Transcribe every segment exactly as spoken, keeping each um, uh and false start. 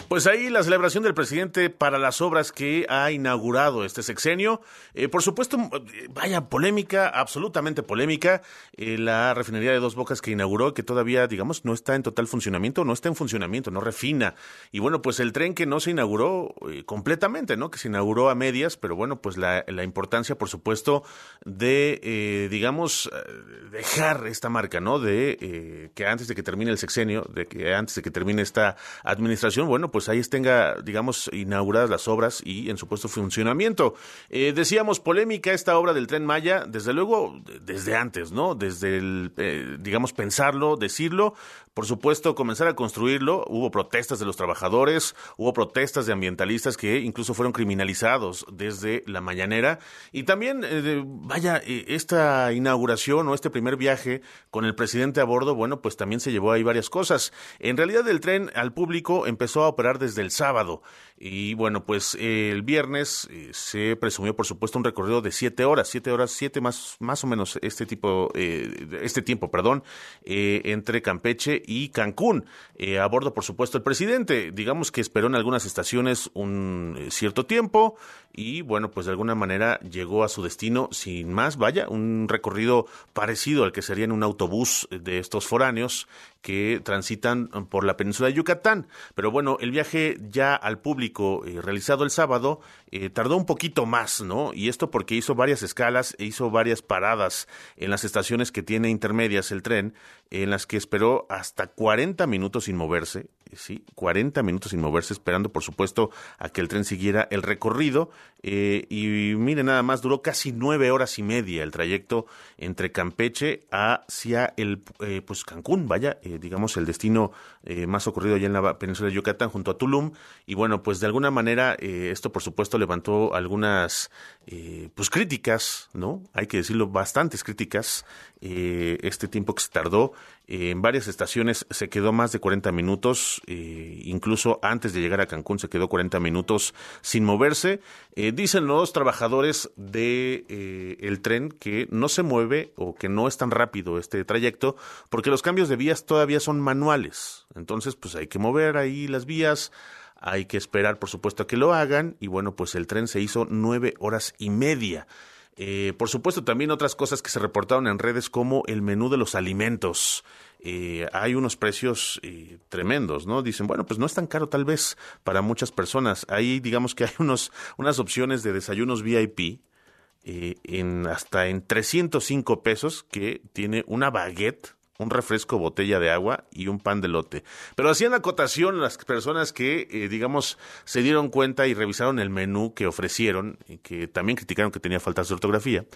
Pues ahí la celebración del presidente para las obras que ha inaugurado este sexenio. Eh, por supuesto, vaya polémica, absolutamente polémica. Eh, la refinería de Dos Bocas que inauguró, que todavía, digamos, no está en total funcionamiento, no está en funcionamiento, no refina. Y bueno, pues el tren que no se inauguró eh, completamente, ¿no? Que se inauguró a medias, pero bueno, pues la, la importancia, por supuesto, de, eh, digamos, dejar esta marca, ¿no? De eh, que antes de que termine el sexenio, de que antes de que termine esta administración, bueno, pues ahí tenga, digamos, inauguradas las obras y en su puesto funcionamiento. Eh, decíamos, polémica esta obra del Tren Maya, desde luego, desde antes, ¿no? Desde el, eh, digamos, pensarlo, decirlo, por supuesto, comenzar a construirlo. Hubo protestas de los trabajadores, hubo protestas de ambientalistas que incluso fueron criminalizados desde la mañanera. Y también, eh, vaya, eh, esta inauguración o este primer viaje con el presidente a bordo, bueno, pues también se llevó ahí varias cosas. En realidad, el tren al público empezó a operar desde el sábado. Y bueno, pues eh, el viernes eh, se presumió, por supuesto, un recorrido de siete horas, siete horas, siete más, más o menos este tipo, eh, este tiempo, perdón, eh, entre Campeche y Cancún. Eh, a bordo, por supuesto, el presidente, digamos que esperó en algunas estaciones un eh, cierto tiempo y bueno, pues de alguna manera llegó a su destino sin más, vaya, un recorrido parecido al que sería en un autobús de estos foráneos que transitan por la península de Yucatán. Pero bueno, el viaje ya al público eh, realizado el sábado eh, tardó un poquito más, ¿no? Y esto porque hizo varias escalas e hizo varias paradas en las estaciones que tiene intermedias el tren, en las que esperó hasta cuarenta minutos sin moverse, sí, cuarenta minutos sin moverse, esperando por supuesto a que el tren siguiera el recorrido. Eh, y mire, nada más duró casi nueve horas y media el trayecto entre Campeche hacia el eh, pues Cancún, vaya, eh, digamos el destino eh, más ocurrido allá en la península de Yucatán junto a Tulum. Y bueno, pues de alguna manera eh, esto por supuesto levantó algunas eh, pues críticas, ¿no? Hay que decirlo, bastantes críticas. Eh, este tiempo que se tardó eh, en varias estaciones se quedó más de cuarenta minutos, eh, incluso antes de llegar a Cancún se quedó cuarenta minutos sin moverse. Eh, dicen los trabajadores de eh, el tren que no se mueve o que no es tan rápido este trayecto porque los cambios de vías todavía son manuales. Entonces, pues hay que mover ahí las vías. Hay que esperar, por supuesto, a que lo hagan. Y bueno, pues el tren se hizo nueve horas y media. Eh, por supuesto, también otras cosas que se reportaron en redes como el menú de los alimentos. Eh, hay unos precios eh, tremendos, ¿no? Dicen, bueno, pues no es tan caro tal vez para muchas personas. Ahí digamos que hay unos unas opciones de desayunos V I P eh, en hasta en trescientos cinco pesos que tiene una baguette, un refresco, botella de agua y un pan de elote. Pero hacían acotación las personas que, eh, digamos, se dieron cuenta y revisaron el menú que ofrecieron, y que también criticaron que tenía faltas de ortografía,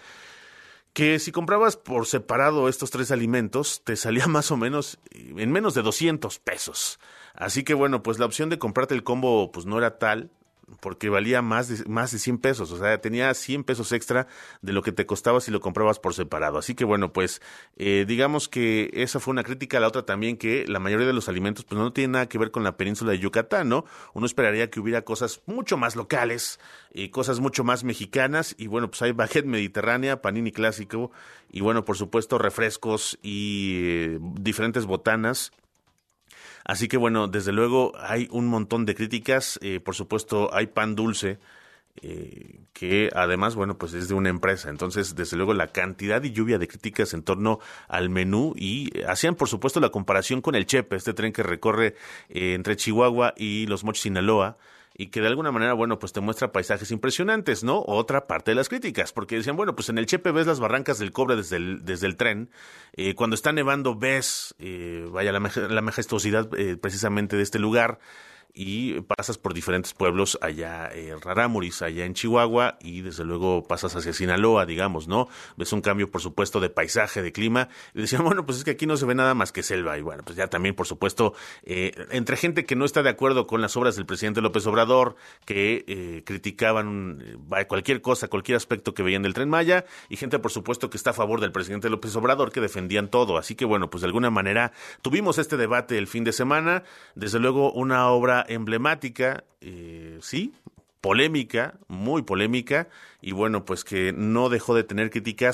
que si comprabas por separado estos tres alimentos, te salía más o menos en menos de doscientos pesos. Así que bueno, pues la opción de comprarte el combo pues no era tal, porque valía más de, más de cien pesos, o sea, tenía cien pesos extra de lo que te costaba si lo comprabas por separado. Así que bueno, pues eh, digamos que esa fue una crítica. La otra también, que la mayoría de los alimentos pues no tienen nada que ver con la península de Yucatán, ¿no? Uno esperaría que hubiera cosas mucho más locales y cosas mucho más mexicanas, y bueno, pues hay baguette mediterránea, panini clásico, y bueno, por supuesto, refrescos y eh, diferentes botanas. Así que bueno, desde luego hay un montón de críticas. Eh, por supuesto, hay pan dulce, eh, que además, bueno, pues es de una empresa. Entonces, desde luego, la cantidad y lluvia de críticas en torno al menú, y hacían, por supuesto, la comparación con el Chepe, este tren que recorre eh, entre Chihuahua y Los Mochis, Sinaloa, y que de alguna manera, bueno, pues te muestra paisajes impresionantes, ¿no? Otra parte de las críticas, porque decían, bueno, pues en el Chepe ves las barrancas del Cobre desde el, desde el tren, eh, cuando está nevando ves, eh, vaya, la, la majestuosidad eh, precisamente de este lugar, y pasas por diferentes pueblos allá en eh, Rarámuris, allá en Chihuahua, y desde luego pasas hacia Sinaloa, digamos, ¿no? Ves un cambio, por supuesto, de paisaje, de clima, y decían, bueno, pues es que aquí no se ve nada más que selva. Y bueno, pues ya también, por supuesto, eh, entre gente que no está de acuerdo con las obras del presidente López Obrador, que eh, criticaban eh, cualquier cosa, cualquier aspecto que veían del Tren Maya, y gente, por supuesto, que está a favor del presidente López Obrador, que defendían todo. Así que bueno, pues de alguna manera tuvimos este debate el fin de semana. Desde luego, una obra emblemática, eh, sí, polémica, muy polémica, y bueno, pues que no dejó de tener críticas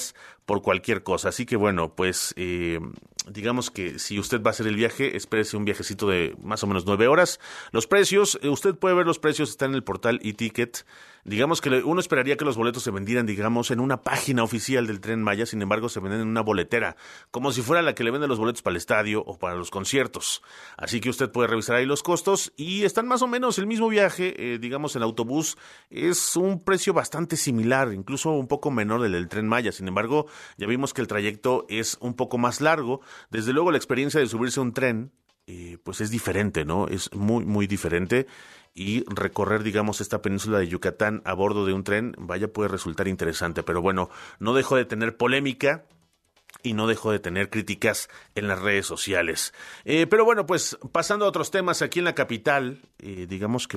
por cualquier cosa. Así que bueno, pues eh, digamos que si usted va a hacer el viaje, espérese un viajecito de más o menos nueve horas. Los precios, eh, usted puede ver los precios, están en el portal eTicket. Digamos que uno esperaría que los boletos se vendieran, digamos, en una página oficial del Tren Maya, sin embargo se venden en una boletera, como si fuera la que le vende los boletos para el estadio o para los conciertos. Así que usted puede revisar ahí los costos y están más o menos el mismo viaje, eh, digamos en autobús, es un precio bastante similar, incluso un poco menor del del Tren Maya. Sin embargo, ya vimos que el trayecto es un poco más largo. Desde luego la experiencia de subirse a un tren, eh, pues es diferente, ¿no? Es muy, muy diferente. Y recorrer, digamos, esta península de Yucatán a bordo de un tren, vaya, puede resultar interesante. Pero bueno, no dejo de tener polémica y no dejo de tener críticas en las redes sociales. Eh, pero bueno, pues pasando a otros temas, aquí en la capital, eh, digamos que